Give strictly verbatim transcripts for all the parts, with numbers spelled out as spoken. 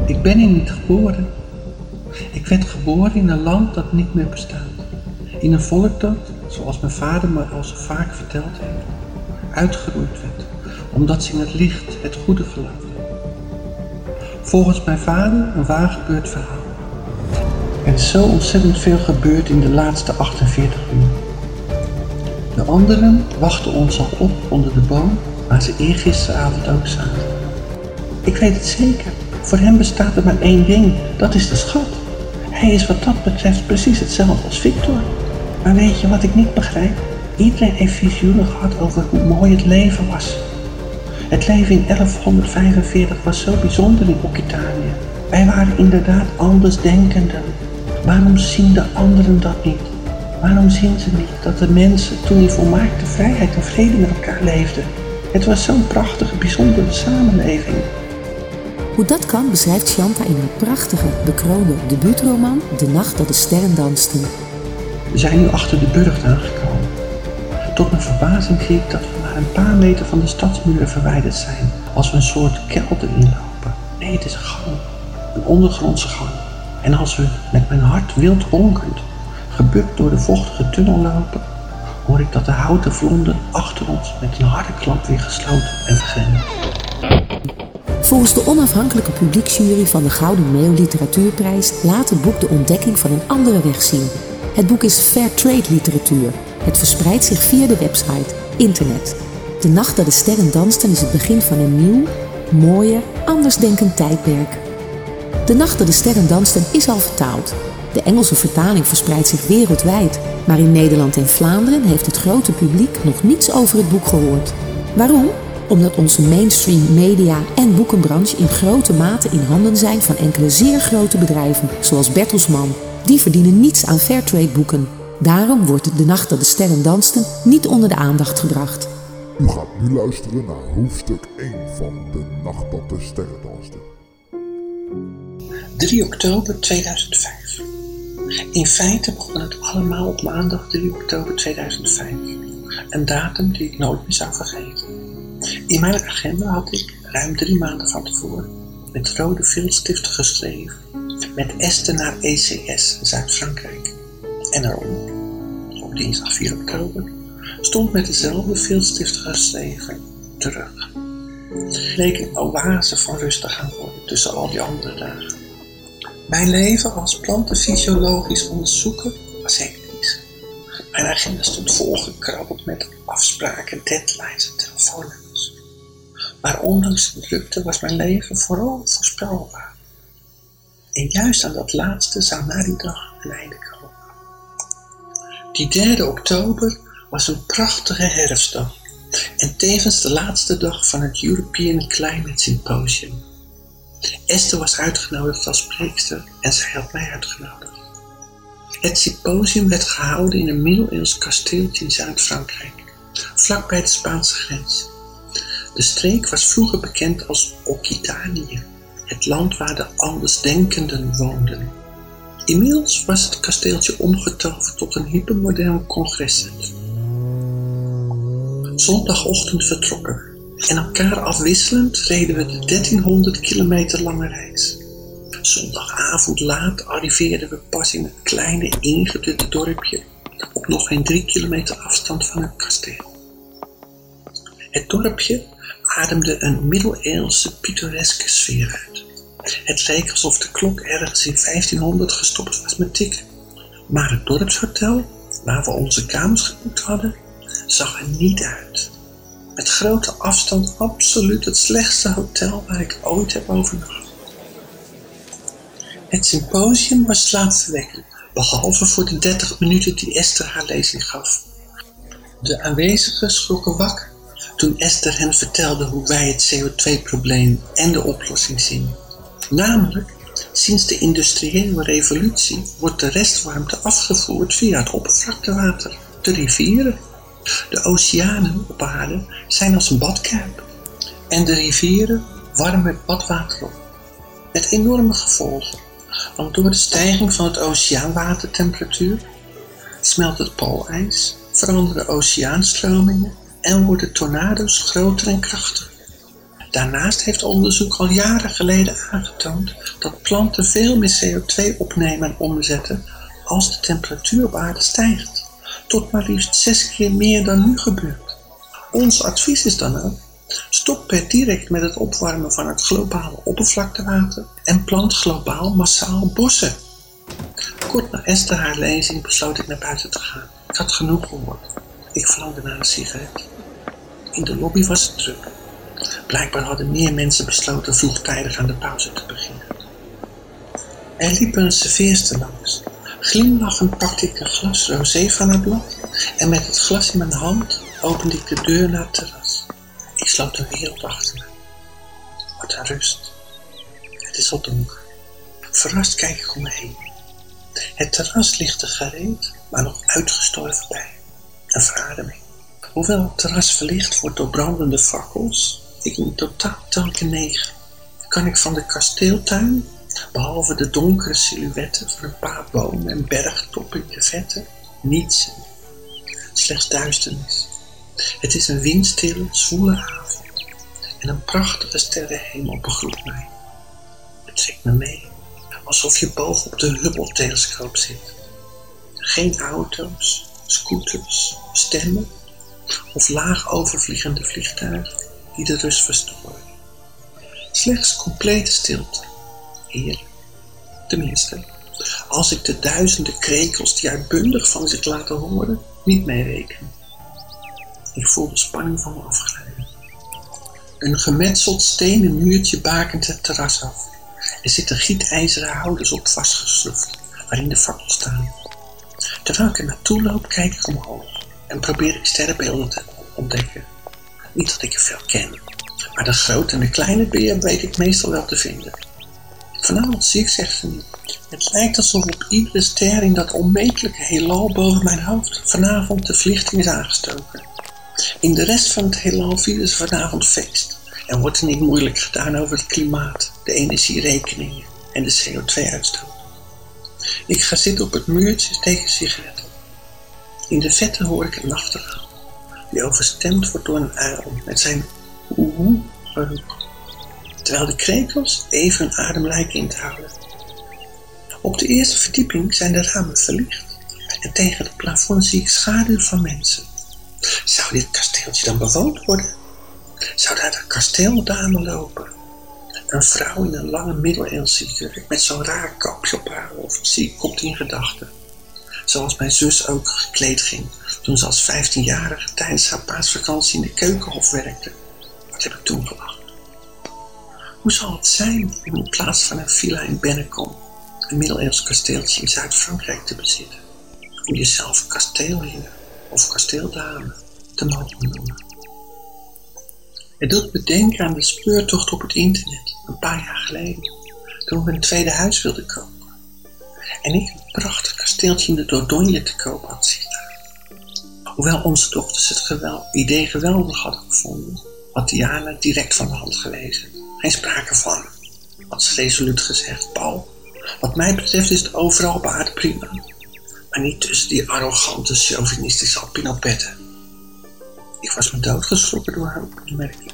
Ik ben hier niet geboren. Ik werd geboren in een land dat niet meer bestaat. In een volk dat, zoals mijn vader me al zo vaak verteld heeft, uitgeroeid werd, omdat ze in het licht het goede geloofden. Volgens mijn vader een waar gebeurd verhaal. Er is zo ontzettend veel gebeurd in de laatste achtenveertig uur. De anderen wachten ons al op onder de boom waar ze eergisteravond ook zaten. Ik weet het zeker, voor hem bestaat er maar één ding, dat is de schat. Hij is wat dat betreft precies hetzelfde als Victor. Maar weet je wat ik niet begrijp? Iedereen heeft visioenen gehad over hoe mooi het leven was. Het leven in elfhonderdvijfenveertig was zo bijzonder in Occitanië. Wij waren inderdaad andersdenkenden. Waarom zien de anderen dat niet? Waarom zien ze niet dat de mensen toen in volmaakte vrijheid en vrede met elkaar leefden? Het was zo'n prachtige, bijzondere samenleving. Hoe dat kan beschrijft Shanta in haar prachtige, bekroonde debuutroman De Nacht dat de Sterren Dansten. We zijn nu achter de burcht aangekomen. Tot mijn verbazing zie ik dat we maar een paar meter van de stadsmuren verwijderd zijn, als we een soort kelder inlopen. Nee, het is een gang, een ondergrondse gang. En als we met mijn hart wild honkend, gebukt door de vochtige tunnel lopen, hoor ik dat de houten vlonden achter ons met een harde klap weer gesloten en vergrendeld. Volgens de onafhankelijke publieksjury van de Gouden Meeuw Literatuurprijs laat het boek de ontdekking van een andere weg zien. Het boek is fair trade literatuur. Het verspreidt zich via de website, internet. De Nacht dat de Sterren Dansten is het begin van een nieuw, mooier, andersdenkend tijdperk. De Nacht dat de Sterren Dansten is al vertaald. De Engelse vertaling verspreidt zich wereldwijd, maar in Nederland en Vlaanderen heeft het grote publiek nog niets over het boek gehoord. Waarom? Omdat onze mainstream media en boekenbranche in grote mate in handen zijn van enkele zeer grote bedrijven, zoals Bertelsmann. Die verdienen niets aan fairtrade boeken. Daarom wordt De Nacht dat de Sterren Dansten niet onder de aandacht gebracht. U gaat nu luisteren naar hoofdstuk één van De Nacht dat de Sterren Dansten. drie oktober tweeduizend vijf. In feite begon het allemaal op maandag drie oktober tweeduizend vijf. Een datum die ik nooit meer zou vergeten. In mijn agenda had ik, ruim drie maanden van tevoren, met rode viltstiften geschreven, met Esther naar E C S, Zuid-Frankrijk. En eronder, op dinsdag vier oktober, stond met dezelfde viltstiften geschreven, terug. Het leek een oase van rust te gaan worden tussen al die andere dagen. Mijn leven als plantenfysiologisch onderzoeker was hectisch. Mijn agenda stond volgekrabbeld met afspraken, deadlines en telefoonnummers. Maar ondanks de drukte was mijn leven vooral voorspelbaar. En juist aan dat laatste zou na die dag een einde komen. Die derde oktober was een prachtige herfstdag en tevens de laatste dag van het European Climate Symposium. Esther was uitgenodigd als spreekster en zij had mij uitgenodigd. Het symposium werd gehouden in een middeleeuws kasteeltje in Zuid-Frankrijk, vlakbij de Spaanse grens. De streek was vroeger bekend als Occitanië, het land waar de andersdenkenden woonden. Inmiddels was het kasteeltje omgetoverd tot een hypermodern congrescentrum. Zondagochtend vertrokken we en elkaar afwisselend reden we de dertienhonderd kilometer lange reis. Zondagavond laat arriveerden we pas in het kleine ingedutte dorpje op nog geen drie kilometer afstand van het kasteel. Het dorpje ademde een middeleeuwse pittoreske sfeer uit. Het leek alsof de klok ergens in vijftienhonderd gestopt was met tikken. Maar het dorpshotel, waar we onze kamers geboekt hadden, zag er niet uit. Met grote afstand absoluut het slechtste hotel waar ik ooit heb overnacht. Het symposium was slaapverwekkend, behalve voor de dertig minuten die Esther haar lezing gaf. De aanwezigen schrokken wakker toen Esther hen vertelde hoe wij het C O twee probleem en de oplossing zien. Namelijk, sinds de industriële revolutie wordt de restwarmte afgevoerd via het oppervlaktewater, de rivieren. De oceanen op aarde zijn als een badkuip en de rivieren warmen het badwater op. Met enorme gevolgen, want door de stijging van het oceaanwatertemperatuur smelt het poolijs, veranderen oceaanstromingen en worden tornado's groter en krachtiger. Daarnaast heeft onderzoek al jaren geleden aangetoond dat planten veel meer C O twee opnemen en omzetten als de temperatuur op aarde stijgt. Tot maar liefst zes keer meer dan nu gebeurt. Ons advies is dan ook: stop per direct met het opwarmen van het globale oppervlaktewater en plant globaal massaal bossen. Kort na Esther haar lezing besloot ik naar buiten te gaan. Ik had genoeg gehoord. Ik verlangde naar een sigaret. In de lobby was het druk. Blijkbaar hadden meer mensen besloten vroegtijdig aan de pauze te beginnen. Er liep een serveerster langs. Glimlachend pakte ik een glas rosé van haar blad en met het glas in mijn hand opende ik de deur naar het terras. Ik sloot de wereld achter me. Wat een rust. Het is al donker. Verrast kijk ik om me heen. Het terras ligt er gereed, maar nog uitgestorven bij. Een verademing. Hoewel het terras verlicht wordt door brandende fakkels, ik in totaal telkens negen, kan ik van de kasteeltuin, behalve de donkere silhouetten van een paar bomen en bergtoppen in de vette, niets zien. Slechts duisternis. Het is een windstille, zwoele avond en een prachtige sterrenhemel begroet mij. Het trekt me mee, alsof je boven op de Hubble-telescoop zit. Geen auto's, scooters, stemmen of laag overvliegende vliegtuigen die de rust verstoren. Slechts complete stilte. Heerlijk. Tenminste, als ik de duizenden krekels die uitbundig van zich laten horen niet meereken. Ik voel de spanning van me afglijden. Een gemetseld stenen muurtje bakent het terras af. Er zitten gietijzeren houders op vastgeschroefd, waarin de fakkels staan. Terwijl ik er naartoe loop, kijk ik omhoog en probeer ik sterrenbeelden te ontdekken. Niet dat ik er veel ken, maar de grote en de kleine beer weet ik meestal wel te vinden. Vanavond zie ik, zegt ze niet. Het lijkt alsof op iedere ster in dat onmetelijke heelal boven mijn hoofd vanavond de verlichting is aangestoken. In de rest van het heelal vieren ze vanavond feest en wordt er niet moeilijk gedaan over het klimaat, de energierekeningen en de C O twee uitstoot. Ik ga zitten op het muurtje, steek een sigaret op. In de vette hoor ik een nachtegaal, die overstemd wordt door een uil met zijn oehoe geroep, terwijl de krekels even hun adem lijken in te houden. Op de eerste verdieping zijn de ramen verlicht en tegen het plafond zie ik schaduw van mensen. Zou dit kasteeltje dan bewoond worden? Zou daar de kasteeldame lopen? Een vrouw in een lange middeleeuwse jurk met zo'n raar kapje op haar hoofd zie ik komt in gedachten. Zoals mijn zus ook gekleed ging toen ze als vijftienjarige tijdens haar paasvakantie in de keukenhof werkte. Wat heb ik toen gelachen? Hoe zal het zijn om in plaats van een villa in Bennekom een middeleeuws kasteeltje in Zuid-Frankrijk te bezitten? Om jezelf kasteelheer of kasteeldame te mogen noemen. Het doet me denken aan de speurtocht op het internet een paar jaar geleden, toen we een tweede huis wilden kopen. En ik een prachtig kasteeltje in de Dordogne te koop had zien staan. Hoewel onze dochters het geweld, idee geweldig hadden gevonden, had Diana direct van de hand gelezen. Geen sprake van, had ze resoluut gezegd. Paul, wat mij betreft is het overal op aarde prima, maar niet tussen die arrogante, chauvinistische alpinopetten. Ik was me doodgeschrokken door haar opmerking.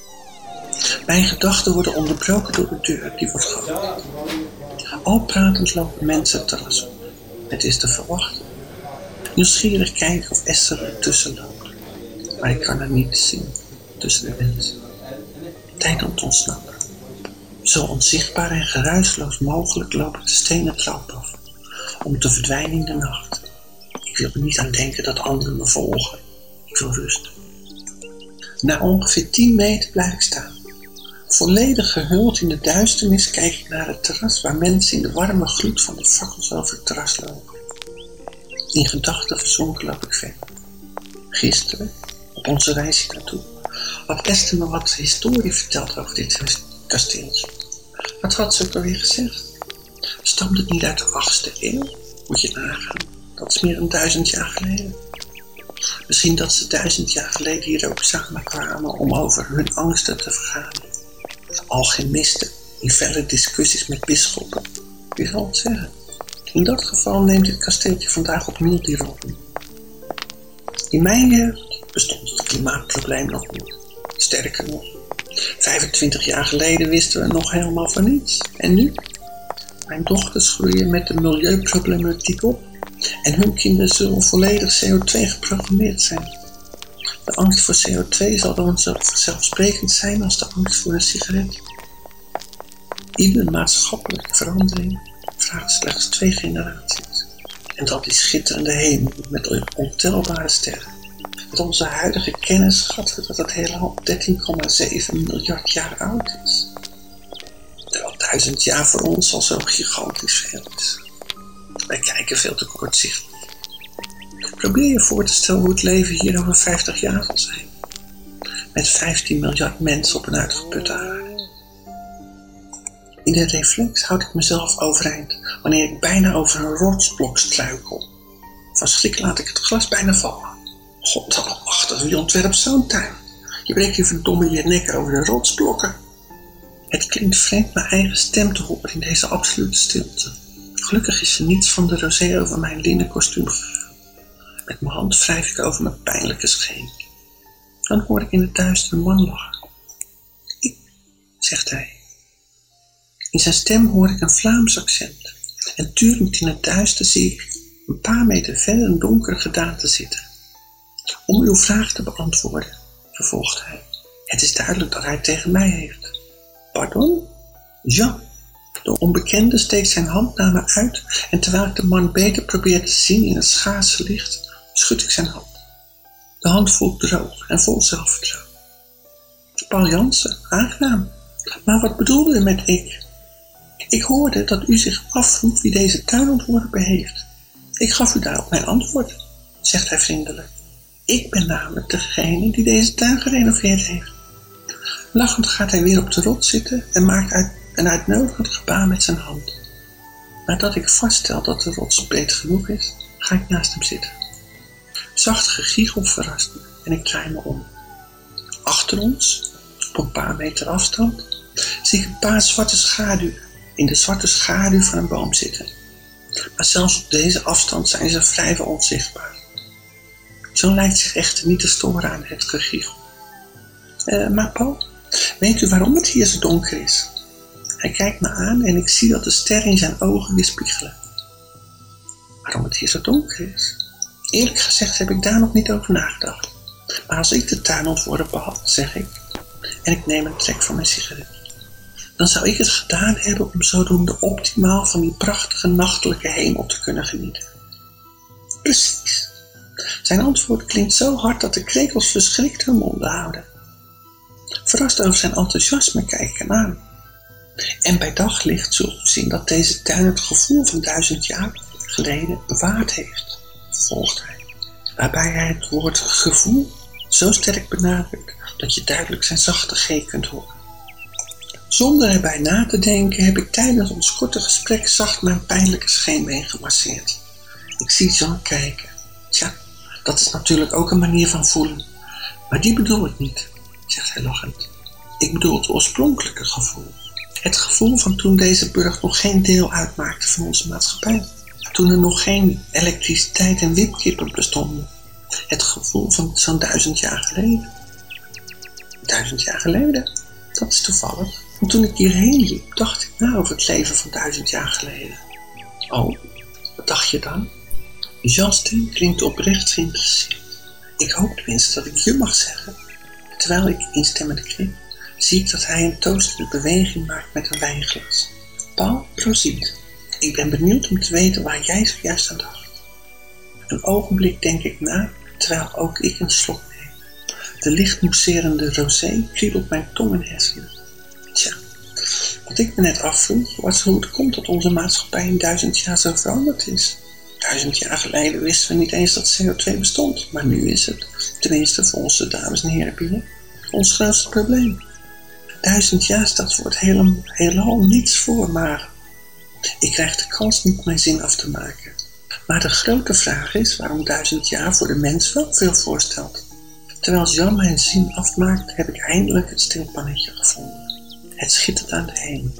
Mijn gedachten worden onderbroken door de deur die wordt geopend. Al pratend lopen mensen het terras op. Het is te verwachten. Nieuwsgierig kijken of Esther er tussen loopt. Maar ik kan haar niet zien tussen de mensen. Tijd om te ontsnappen. Zo onzichtbaar en geruisloos mogelijk loop ik de stenen trap af. Om te verdwijnen in de nacht. Ik wil er niet aan denken dat anderen me volgen. Ik wil rust. Na ongeveer tien meter blijf ik staan. Volledig gehuld in de duisternis kijk ik naar het terras waar mensen in de warme gloed van de fakkels over het terras lopen. In gedachten verzonken loop ik verder. Gisteren, op onze reis hier naartoe, had Esther me wat historie verteld over dit kasteeltje. Wat had ze ook alweer gezegd? Stamt het niet uit de achtste eeuw? Moet je nagaan. Dat is meer dan duizend jaar geleden. Misschien dat ze duizend jaar geleden hier ook samenkwamen om over hun angsten te vergaderen. Alchemisten in felle discussies met bisschoppen. Wie zal het zeggen? In dat geval neemt dit kasteeltje vandaag opnieuw die rol in. In mijn jeugd bestond het klimaatprobleem nog niet. Sterker nog, vijfentwintig jaar geleden wisten we nog helemaal van niets. En nu? Mijn dochters groeien met de milieuproblematiek op en hun kinderen zullen volledig C O twee geprogrammeerd zijn. De angst voor C O twee zal dan zo vanzelfsprekend zijn als de angst voor een sigaret. Iedere maatschappelijke verandering vraagt slechts twee generaties. En dat is schitterende hemel met ontelbare sterren. Met onze huidige kennis schatten we dat het heelal dertien komma zeven miljard jaar oud is. Terwijl duizend jaar voor ons al zo gigantisch veel is. Wij kijken veel te kortzichtig. Probeer je voor te stellen hoe het leven hier over vijftig jaar zal zijn. Met vijftien miljard mensen op een uitgeputte aarde. In de reflex houd ik mezelf overeind wanneer ik bijna over een rotsblok struikel. Van schrik laat ik het glas bijna vallen. God allemachtig, wie ontwerpt zo'n tuin? Je breekt je verdomme je nek over de rotsblokken. Het klinkt vreemd mijn eigen stem te horen in deze absolute stilte. Gelukkig is er niets van de rosé over mijn linnen kostuum gegaan. Met mijn hand wrijf ik over mijn pijnlijke scheen. Dan hoor ik in het duister een man lachen. Ik, zegt hij. In zijn stem hoor ik een Vlaams accent. En turend in het duister zie ik een paar meter verder een donkere gedaante zitten. Om uw vraag te beantwoorden, vervolgt hij. Het is duidelijk dat hij het tegen mij heeft. Pardon? Ja. De onbekende steekt zijn hand naar me uit en terwijl ik de man beter probeer te zien in het schaarse licht, schud ik zijn hand. De hand voelt droog en vol zelfvertrouwen. Paul Jansen, aangenaam. Maar wat bedoelde u met ik? Ik hoorde dat u zich afvroeg wie deze tuin ontworpen heeft. Ik gaf u daarop mijn antwoord, zegt hij vriendelijk. Ik ben namelijk degene die deze tuin gerenoveerd heeft. Lachend gaat hij weer op de rots zitten en maakt uit een uitnodigend gebaar met zijn hand. Nadat ik vaststel dat de rots breed genoeg is, ga ik naast hem zitten. Zacht gegiegel verrast me en ik draai me om. Achter ons, op een paar meter afstand, zie ik een paar zwarte schaduwen in de zwarte schaduw van een boom zitten. Maar zelfs op deze afstand zijn ze vrijwel onzichtbaar. Zo lijkt zich echter niet te storen aan het gegiegel. Uh, maar Paul, weet u waarom het hier zo donker is? Hij kijkt me aan en ik zie dat de sterren in zijn ogen weerspiegelen. Waarom het hier zo donker is? Eerlijk gezegd heb ik daar nog niet over nagedacht. Maar als ik de tuin ontworpen had, zeg ik, en ik neem een trek van mijn sigaret, dan zou ik het gedaan hebben om zodoende optimaal van die prachtige nachtelijke hemel te kunnen genieten. Precies. Zijn antwoord klinkt zo hard dat de krekels verschrikt hun monden houden. Verrast over zijn enthousiasme kijk ik hem aan. En bij daglicht zult u zien dat deze tuin het gevoel van duizend jaar geleden bewaard heeft, vervolgt hij. Waarbij hij het woord gevoel zo sterk benadrukt dat je duidelijk zijn zachte G kunt horen. Zonder erbij na te denken heb ik tijdens ons korte gesprek zacht mijn pijnlijke scheenbeen gemasseerd. Ik zie Jean kijken. Tja, dat is natuurlijk ook een manier van voelen. Maar die bedoel ik niet, zegt hij lachend. Ik bedoel het oorspronkelijke gevoel. Het gevoel van toen deze burcht nog geen deel uitmaakte van onze maatschappij. Toen er nog geen elektriciteit en wipkippen bestonden. Het gevoel van zo'n duizend jaar geleden. Duizend jaar geleden? Dat is toevallig. Want toen ik hierheen liep, dacht ik na over het leven van duizend jaar geleden. Oh, wat dacht je dan? Jean's stem klinkt oprecht geïnteresseerd. Ik hoop tenminste dat ik je mag zeggen. Terwijl ik instemmend knik, zie ik dat hij een toastende beweging maakt met een wijnglas. Paul, proziet. Ik ben benieuwd om te weten waar jij zojuist aan dacht. Een ogenblik denk ik na, terwijl ook ik een slok neem. De licht mousserende rosé kriebelt mijn tong en hersenen. Tja, wat ik me net afvroeg, was hoe het komt dat onze maatschappij in duizend jaar zo veranderd is. Duizend jaar geleden wisten we niet eens dat C O twee bestond, maar nu is het, tenminste voor onze dames en heren binnen, ons grootste probleem. Duizend jaar staat voor het hele, heelal niets voor, maar ik krijg de kans niet mijn zin af te maken. Maar de grote vraag is waarom duizend jaar voor de mens wel veel voorstelt. Terwijl Jean mijn zin afmaakt, heb ik eindelijk het stilpannetje gevonden. Het schittert aan de hemel.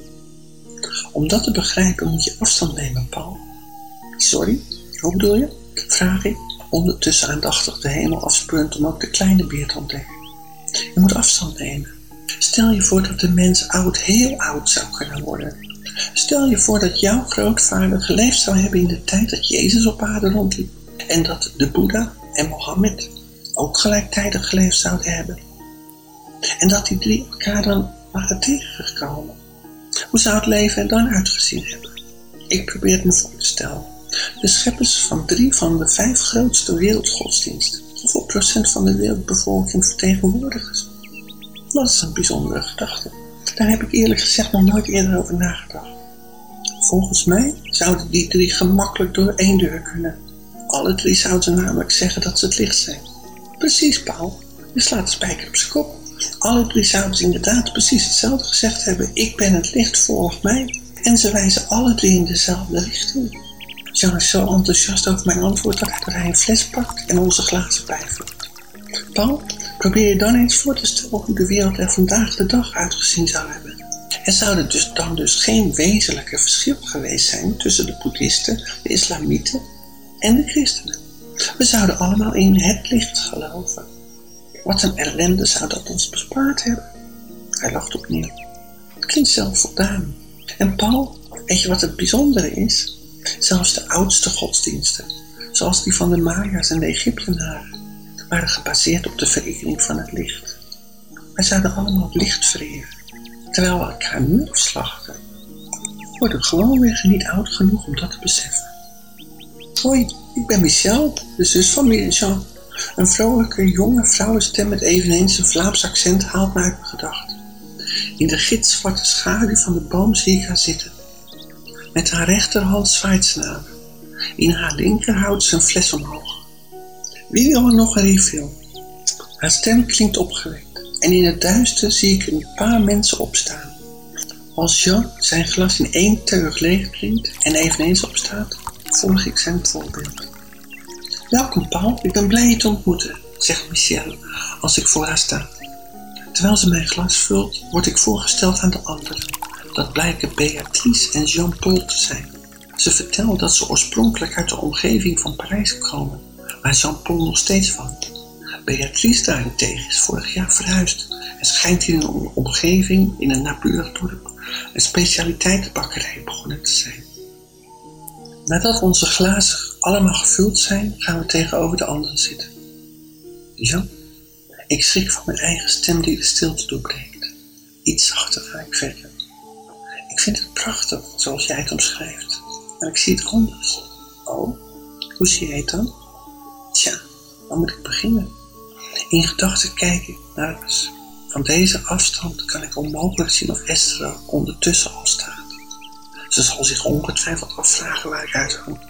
Om dat te begrijpen moet je afstand nemen, Paul. Sorry, hoe bedoel je? Vraag ik, ondertussen aandachtig de hemel afspeurend om ook de kleine beer te ontdekken. Je moet afstand nemen. Stel je voor dat de mens oud heel oud zou kunnen worden. Stel je voor dat jouw grootvader geleefd zou hebben in de tijd dat Jezus op aarde rondliep. En dat de Boeddha en Mohammed ook gelijktijdig geleefd zouden hebben. En dat die drie elkaar dan waren tegengekomen. Hoe zou het leven er dan uitgezien hebben? Ik probeer het me voor te stellen. De scheppers van drie van de vijf grootste wereldgodsdiensten. Hoeveel procent van de wereldbevolking vertegenwoordigen ze? Dat is een bijzondere gedachte. Daar heb ik eerlijk gezegd nog nooit eerder over nagedacht. Volgens mij zouden die drie gemakkelijk door één deur kunnen. Alle drie zouden ze namelijk zeggen dat ze het licht zijn. Precies, Paul. Je slaat de spijker op zijn kop. Alle drie zouden ze inderdaad precies hetzelfde gezegd hebben. Ik ben het licht, volg mij. En ze wijzen alle drie in dezelfde richting. Jean is zo enthousiast over mijn antwoord dat hij een fles pakt en onze glazen bijvult. Paul, probeer je dan eens voor te stellen hoe de wereld er vandaag de dag uitgezien zou hebben. Er zou er dus dan dus geen wezenlijke verschil geweest zijn tussen de boeddhisten, de islamieten en de christenen. We zouden allemaal in het licht geloven. Wat een ellende zou dat ons bespaard hebben. Hij lacht opnieuw. Het klinkt zelfvoldaan. En Paul, weet je wat het bijzondere is? Zelfs de oudste godsdiensten, zoals die van de Maya's en de Egyptenaren, waren gebaseerd op de verering van het licht. Wij zouden allemaal het licht vereren, terwijl we elkaar nu afslachten. We worden gewoonweg niet oud genoeg om dat te beseffen. Hoi, ik ben Michel, de zus van Jean. Een vrolijke, jonge vrouwenstem met eveneens een Vlaams accent haalt me uit mijn gedachten. In de gitzwarte schaduw van de boom zie ik haar zitten. Met haar rechterhand zwaait ze naar me. In haar linker houdt ze een fles omhoog. Wie wil er nog een refill? Haar stem klinkt opgewekt. En in het duister zie ik een paar mensen opstaan. Als Jean zijn glas in één teug leeg drinkt en eveneens opstaat, volg ik zijn voorbeeld. Welkom Paul, ik ben blij je te ontmoeten, zegt Michel als ik voor haar sta. Terwijl ze mijn glas vult, word ik voorgesteld aan de anderen. Dat blijken Beatrice en Jean-Paul te zijn. Ze vertellen dat ze oorspronkelijk uit de omgeving van Parijs komen, waar Jean-Paul nog steeds woont. Beatrice daarentegen is vorig jaar verhuisd en schijnt in een omgeving in een naburig dorp een specialiteitenbakkerij begonnen te zijn. Nadat onze glazen allemaal gevuld zijn, gaan we tegenover de anderen zitten. Jean, ik schrik van mijn eigen stem die de stilte doorbreekt. Iets zachter ga ik verder. Ik vind het prachtig, zoals jij het omschrijft. Maar ik zie het anders. Oh, hoe zie jij het dan? Tja, waar moet ik beginnen? In gedachten kijk ik naar huis. Van deze afstand kan ik onmogelijk zien of Esther er ondertussen al staat. Ze zal zich ongetwijfeld afvragen waar ik uithang.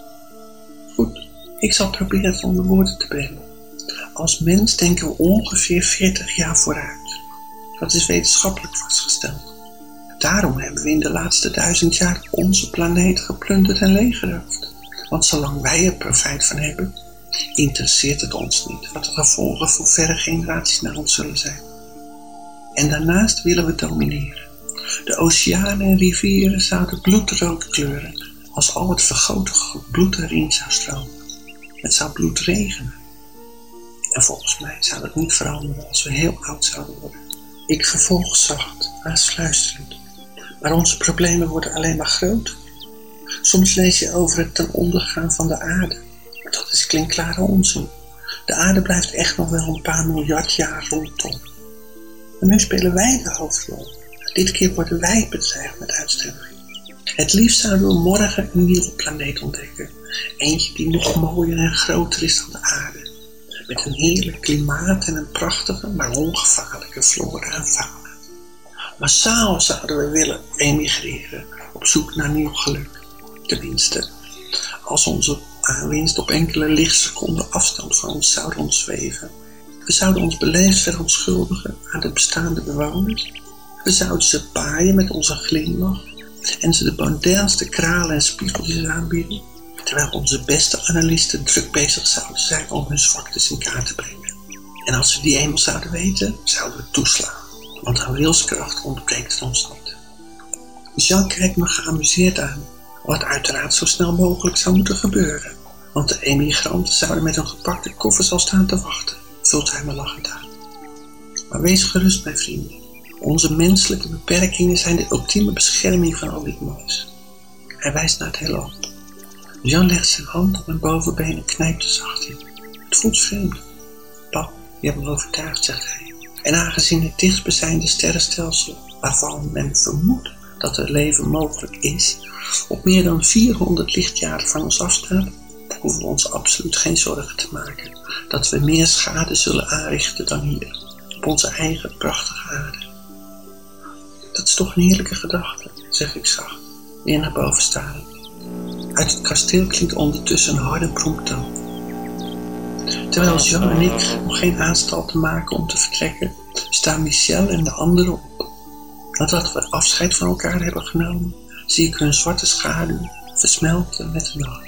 Goed, ik zal proberen het onder woorden te brengen. Als mens denken we ongeveer veertig jaar vooruit. Dat is wetenschappelijk vastgesteld. Daarom hebben we in de laatste duizend jaar onze planeet geplunderd en leeggeroofd. Want zolang wij er profijt van hebben, interesseert het ons niet wat de gevolgen voor verre generaties naar ons zullen zijn. En daarnaast willen we domineren. De oceanen en rivieren zouden bloedrood kleuren als al het vergoten bloed erin zou stromen. Het zou bloed regenen. En volgens mij zou dat niet veranderen als we heel oud zouden worden. Ik vervolg zacht, haast fluisterend. Maar onze problemen worden alleen maar groter. Soms lees je over het ten ondergaan van de aarde. Maar dat is klinkklare onzin. De aarde blijft echt nog wel een paar miljard jaar rondom. En nu spelen wij de hoofdrol. Dit keer worden wij bedreigd met uitsterving. Het liefst zouden we morgen een nieuwe planeet ontdekken. Eentje die nog mooier en groter is dan de aarde. Met een heerlijk klimaat en een prachtige, maar ongevaarlijke flora en fauna. Massaal zouden we willen emigreren op zoek naar nieuw geluk. Tenminste, als onze aanwinst op enkele lichtseconden afstand van ons zou rondzweven. We zouden ons beleefd verontschuldigen aan de bestaande bewoners. We zouden ze paaien met onze glimlach en ze de modernste kralen en spiegeltjes aanbieden, terwijl onze beste analisten druk bezig zouden zijn om hun zwaktes in kaart te brengen. En als we die eenmaal zouden weten, zouden we toeslaan, want aan wilskracht ontbreekt het ons niet. Jean kijkt me geamuseerd aan, wat uiteraard zo snel mogelijk zou moeten gebeuren, want de emigranten zouden met hun gepakte koffers al staan te wachten, vult hij me lachend aan. Maar wees gerust, mijn vrienden. Onze menselijke beperkingen zijn de ultieme bescherming van al dit moois. Hij wijst naar het heelal. Jan legt zijn hand op mijn bovenbeen en knijpt er zacht in. Het voelt vreemd. Paul, je hebt me overtuigd, zegt hij. En aangezien het dichtstbijzijnde sterrenstelsel, waarvan men vermoedt dat er leven mogelijk is, op meer dan vierhonderd lichtjaren van ons afstaat, hoeven we ons absoluut geen zorgen te maken dat we meer schade zullen aanrichten dan hier, op onze eigen prachtige aarde. Dat is toch een heerlijke gedachte, zeg ik zacht, weer naar boven starend. Uit het kasteel klinkt ondertussen een harde promptoon. Terwijl Jean en ik nog geen aanstalten maken om te vertrekken, staan Michel en de anderen op. Nadat we afscheid van elkaar hebben genomen, zie ik hun zwarte schaduw versmelten met de nacht.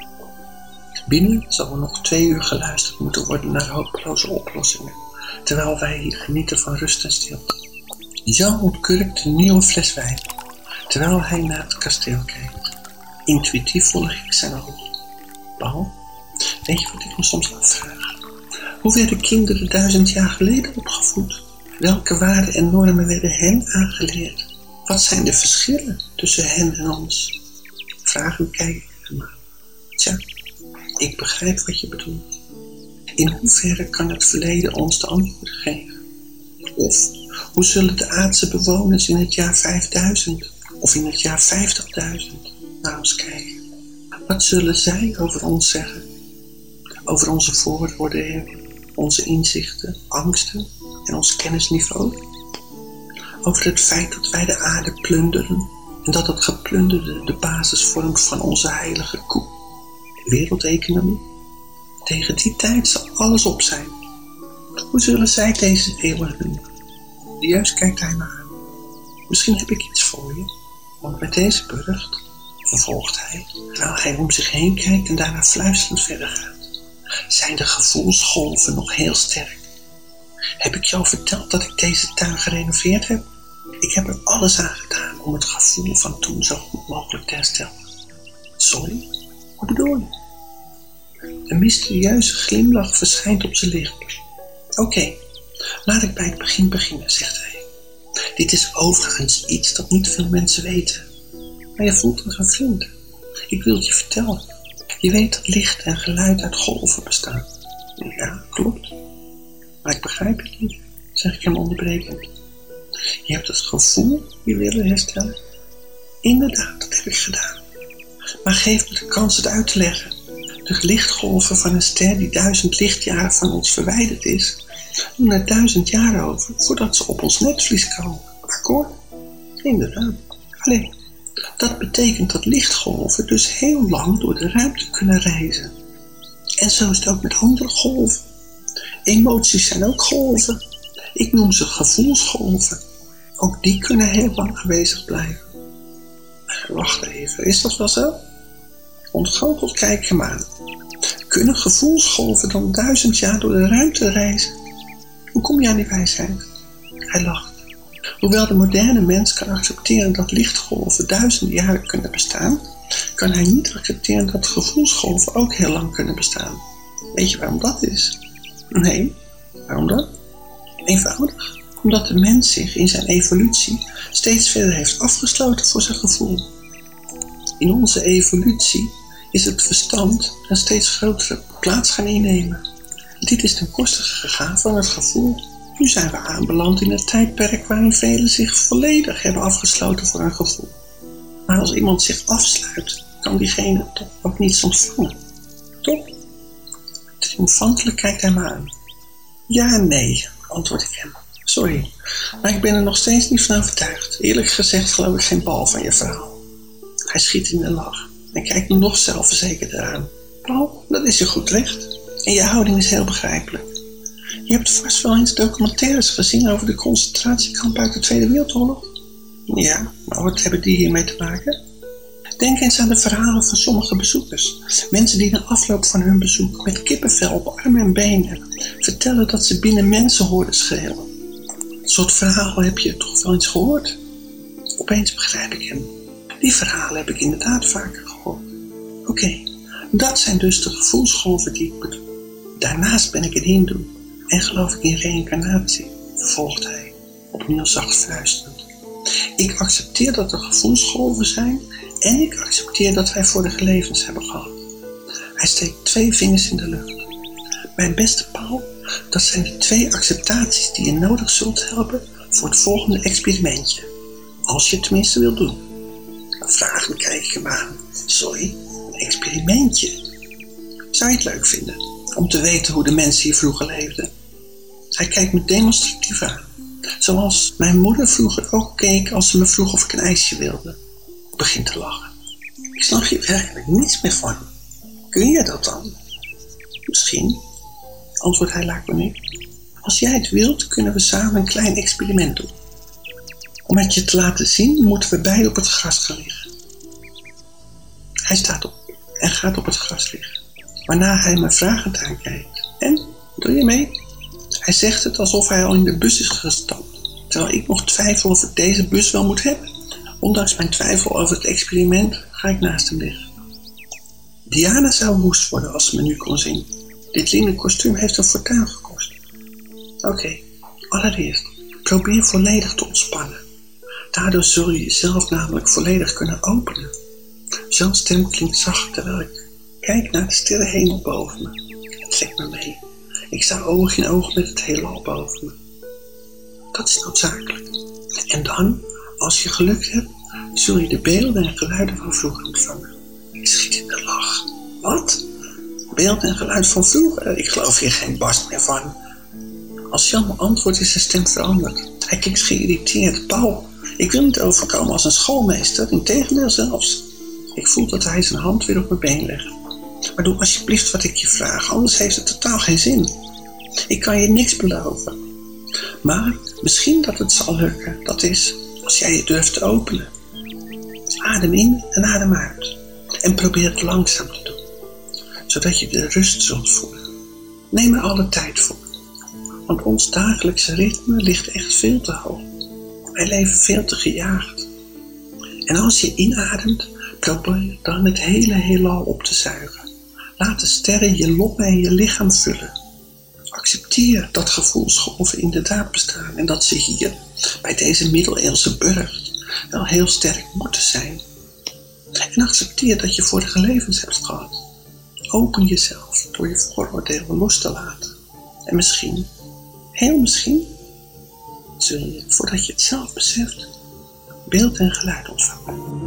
Binnen zal er nog twee uur geluisterd moeten worden naar hopeloze oplossingen, terwijl wij hier genieten van rust en stilte. Jean ontkurkt een nieuwe fles wijn, terwijl hij naar het kasteel kijkt. Intuïtief volg ik zijn oog. Paul, weet je wat ik me soms afvraag? Hoe werden kinderen duizend jaar geleden opgevoed? Welke waarden en normen werden hen aangeleerd? Wat zijn de verschillen tussen hen en ons? Vraag u kijken maar. Tja, ik begrijp wat je bedoelt. In hoeverre kan het verleden ons de antwoorden geven? Of hoe zullen de aardse bewoners in het jaar vijfduizend of in het jaar vijftigduizend naar ons kijken? Wat zullen zij over ons zeggen? Over onze vooroordelen, onze inzichten, angsten en ons kennisniveau? Over het feit dat wij de aarde plunderen en dat het geplunderde de basis vormt van onze heilige koe, de wereldeconomie? Tegen die tijd zal alles op zijn. Hoe zullen zij deze eeuwen noemen? Juist kijkt hij me aan. Misschien heb ik iets voor je, want met deze burcht, vervolgt hij, terwijl hij om zich heen kijkt en daarna fluisterend verder gaat, zijn de gevoelsgolven nog heel sterk. Heb ik jou verteld dat ik deze tuin gerenoveerd heb? Ik heb er alles aan gedaan om het gevoel van toen zo goed mogelijk te herstellen. Sorry? Wat bedoel je? Een mysterieuze glimlach verschijnt op zijn lippen. Oké, okay, laat ik bij het begin beginnen, zegt hij. Dit is overigens iets dat niet veel mensen weten. Maar je voelt als een vriend. Ik wil het je vertellen. Je weet dat licht en geluid uit golven bestaan. Ja, klopt. Maar ik begrijp het niet, zeg ik hem onderbrekend. Je hebt het gevoel je willen herstellen? Inderdaad, dat heb ik gedaan. Maar geef me de kans het uit te leggen. De lichtgolven van een ster die duizend lichtjaren van ons verwijderd is, doen er duizend jaar over voordat ze op ons netvlies komen. Akkoord? Inderdaad. Alleen, dat betekent dat lichtgolven dus heel lang door de ruimte kunnen reizen. En zo is het ook met andere golven. Emoties zijn ook golven. Ik noem ze gevoelsgolven. Ook die kunnen heel lang aanwezig blijven. Wacht even, is dat wel zo? Ontgoocheld kijk ik hem aan. Kunnen gevoelsgolven dan duizend jaar door de ruimte reizen? Hoe kom je aan die wijsheid? Hij lacht. Hoewel de moderne mens kan accepteren dat lichtgolven duizenden jaren kunnen bestaan, kan hij niet accepteren dat gevoelsgolven ook heel lang kunnen bestaan. Weet je waarom dat is? Nee, waarom dat? Eenvoudig. Omdat de mens zich in zijn evolutie steeds verder heeft afgesloten voor zijn gevoel. In onze evolutie is het verstand een steeds grotere plaats gaan innemen. Dit is ten koste gegaan van het gevoel. Nu zijn we aanbeland in het tijdperk waarin velen zich volledig hebben afgesloten voor een gevoel. Maar als iemand zich afsluit, kan diegene toch ook niets ontvangen. Toch? Triomfantelijk kijkt hij me aan. Ja en nee, antwoord ik hem. Sorry, maar ik ben er nog steeds niet van overtuigd. Eerlijk gezegd geloof ik geen bal van je verhaal. Hij schiet in de lach en kijkt me nog zelfverzekerder aan. Paul, dat is je goed recht. En je houding is heel begrijpelijk. Je hebt vast wel eens documentaires gezien over de concentratiekampen uit de Tweede Wereldoorlog? Ja, maar wat hebben die hiermee te maken? Denk eens aan de verhalen van sommige bezoekers. Mensen die na afloop van hun bezoek met kippenvel op armen en benen vertellen dat ze binnen mensen hoorden schreeuwen. Dat soort verhalen heb je toch wel eens gehoord? Opeens begrijp ik hem. Die verhalen heb ik inderdaad vaker gehoord. Oké, okay, dat zijn dus de gevoelsgolven die ik bedoel. Daarnaast ben ik een hindoe en geloof ik in reïncarnatie, vervolgt hij op opnieuw zacht fluisterend. Ik accepteer dat er gevoelsgolven zijn en ik accepteer dat wij vorige levens hebben gehad. Hij steekt twee vingers in de lucht. Mijn beste Paul, dat zijn de twee acceptaties die je nodig zult hebben voor het volgende experimentje. Als je het tenminste wilt doen. Dan vraag me, kijk ik hem aan. Sorry, een experimentje. Zou je het leuk vinden om te weten hoe de mensen hier vroeger leefden? Hij kijkt me demonstratief aan. Zoals mijn moeder vroeger ook keek als ze me vroeg of ik een ijsje wilde. Ik begin te lachen. Ik snap hier werkelijk niets meer van. Kun je dat dan? Misschien, antwoordt hij laconiek. Als jij het wilt, kunnen we samen een klein experiment doen. Om het je te laten zien, moeten we beiden op het gras gaan liggen. Hij staat op en gaat op het gras liggen, waarna hij me vragend aankijkt. En, doe je mee? Hij zegt het alsof hij al in de bus is gestapt, terwijl ik nog twijfel of ik deze bus wel moet hebben. Ondanks mijn twijfel over het experiment ga ik naast hem liggen. Diana zou woest worden als ze me nu kon zien. Dit linnen kostuum heeft een fortuin gekost. Oké, okay, allereerst, probeer volledig te ontspannen. Daardoor zul je jezelf namelijk volledig kunnen openen. Zo'n stem klinkt zacht terwijl ik kijk naar de sterrenhemel boven me. Het trekt me mee. Ik sta oog in oog met het heelal boven me. Dat is noodzakelijk. En dan, als je geluk hebt, zul je de beelden en geluiden van vroeger ontvangen. Ik schiet in de lach. Wat? Beelden en geluid van vroeger? Ik geloof hier geen barst meer van. Als Jan me antwoordt is zijn stem veranderd. Hij kijkt geïrriteerd. Paul, ik wil niet overkomen als een schoolmeester. Integendeel zelfs. Ik voel dat hij zijn hand weer op mijn been legt. Maar doe alsjeblieft wat ik je vraag, anders heeft het totaal geen zin. Ik kan je niks beloven. Maar misschien dat het zal lukken. Dat is, als jij je durft te openen. Adem in en adem uit. En probeer het langzaam te doen. Zodat je de rust zult voelen. Neem er alle tijd voor. Want ons dagelijkse ritme ligt echt veel te hoog. Wij leven veel te gejaagd. En als je inademt, probeer dan het hele heelal op te zuigen. Laat de sterren je longen en je lichaam vullen. Accepteer dat gevoelsgolven inderdaad bestaan en dat ze hier, bij deze middeleeuwse burcht, wel heel sterk moeten zijn. En accepteer dat je vorige levens hebt gehad. Open jezelf door je vooroordelen los te laten. En misschien, heel misschien, zul je, voordat je het zelf beseft, beeld en geluid ontvangen.